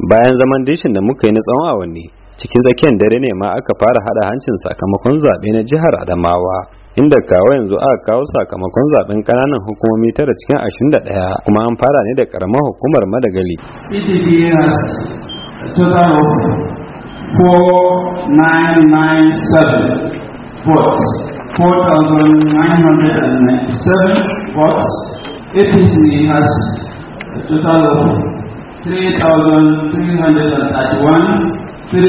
bayan zaman dishin da muka yi na tsawon awanni cikin tsakiyar dare ne ma aka fara hada hancin sakamakon zaɓe na jihar Adamawa, inda kawo yanzu aka kawo sakamakon zaben kananan hukumomi tara cikin 21 kuma an fara ne da karamar hukumar Madagali. PDP has a total of 4997 votes, 4,997 votes. APC has a total of 3,331,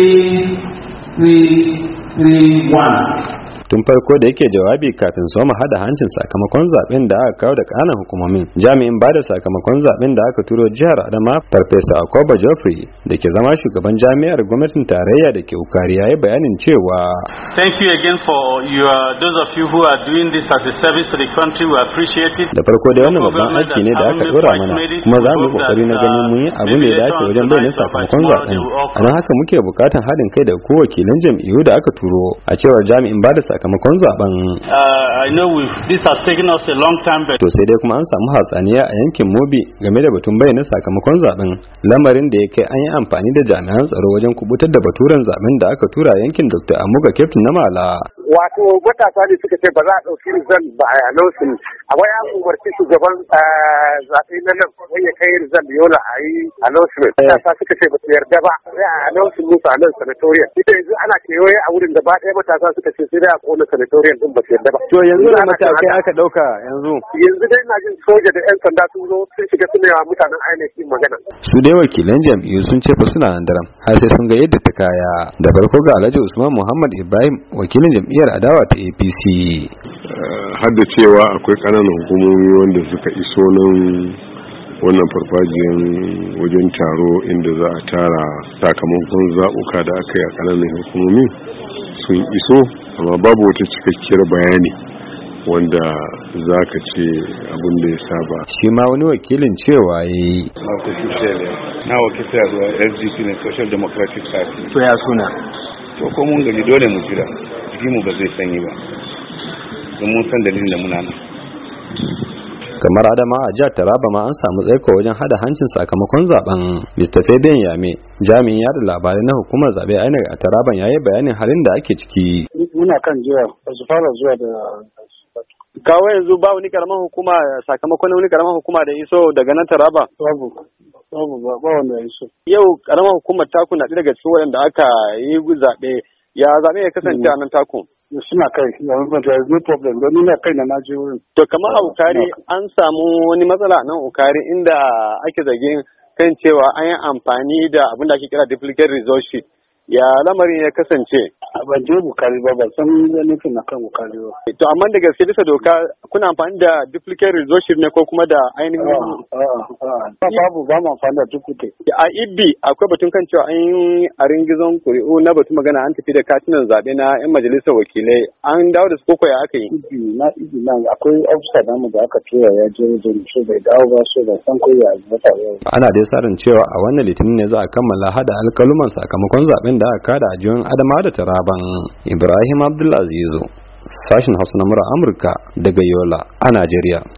3,331. Tun farko da yake jawabi kafin soma hada hancin sakamakon zaben da aka kawo da kananan hukumomin, jami'in bada sakamakon zaben da aka turo jihar Adama Farfesa Akoba Geoffrey da ke zama shugaban jami'ar gwamnatin tarayya da ke Ukari ya yi bayanin cewa thank you again for those of you who are doing this as a service to the country. We appreciate it. Da farko da wannan babban aiki ne da aka dora mana, kuma za mu yi kokari na ganin mun yi abin da ya dace wajen bayyana sakamakon zaben. A don haka muke bukatan haɗin kai da ku wakilan jam'iyyu da aka turo, a cewar jami'in bada sakamakon zaben. I know this has taken us a long time, but to sai dai kuma an samu hatsaniya a yankin Mobi game da batun bayyana sakamakon zaben, lamarin da ya kai an yi amfani da jami'an tsaro wajen kubutar da baturen zaben da aka tura yankin Dr. Amuga Captain na Mala. Wato matasa ne suka ce ba za a ɗauki rizal ba a announcing, akwai an umarci shugaban zaɓe na nan wai ya kai rizal yola a yi announcement. Matasa suka ce ba su yarda ba sai a announcing musu a nan sanatoriyan. Ita yanzu ana kewaye a wurin da ba ɗaya matasa suka ce sai dai a kona sanatoriyan din ba su yarda ba. To yanzu da matakai aka ɗauka yanzu. Yanzu dai ina jin soja da 'yan sanda sun zo sun shiga suna yawa mutanen ainihin magana. Su dai wakilan jam'iyyu sun ce fa suna nan daram har sai sun ga yadda ta kaya. Da farko ga Alhaji Usman Muhammad Ibrahim wakilin jam'iyyar adawa ta APC. Har da cewa akwai ƙananan hukumomi wanda suka iso nan wannan farfajiyar wajen taro inda za a tara sakamakon zaɓuka da aka yi a ƙananan hukumomi sun iso, amma babu wata cikakkiyar bayani wanda za ka ce abin da ya saba. Shi ma wani wakilin cewa ya yi. Na wakilta da SDP ne, Social Democratic Party. To ya suna? To ko mun gaji dole mu jira, jikinmu ba zai sanyi ba, don mun san dalilin da muna nan. Kamar Adama a jihar Taraba ma an samu tsaiko wajen hada hancin sakamakon zaben. Mr. Fabian Yame, jami'in yada labarai na hukumar zabe INEC a Taraban, yayi bayanin halin da ake ciki. Muna kan zuwa, ba su fara zuwa da kawo yanzu ba wani karamar hukuma sakamakon wani karamar hukuma da iso daga nan Taraba. Babu ba wanda ya iso. Yau karamar hukumar taku na daga cikin waɗanda aka yi zaɓe. Ya zaɓe ya kasance a nan taku? Suna kai, there is no problem, don nuna kai na naje wurin. To kamar a Ukari an samu wani matsala nan Ukari inda ake zargin kan cewa an yi amfani da abin da ake kira duplicate result sheet. Ya lamarin ya kasance? Ban je Bukari ba, ban san nufin na kan Bukari ba. To amma da gaske bisa doka kuna amfani da duplicate result sheet ne ko kuma da ainihin? Babu, ba mu amfani da duplicate. A Ibbi akwai batun kan cewa an yi a ringizon kuri'u na batun magana an tafi da katinan zaɓe na 'yan majalisar wakilai, an dawo da su koko ya aka yi? Ibbi na akwai officer namu da aka tura ya je wajen so bai dawo ba, so bai san ko ya zata yau. Ana dai sarin cewa a wannan litinin ne za a kammala hada alkaluman sakamakon zaɓen da aka kada a jihohin Adama da Taraban. Ibrahim Abdulaziz, sashin Hausa na Amurka daga Yola a Najeriya.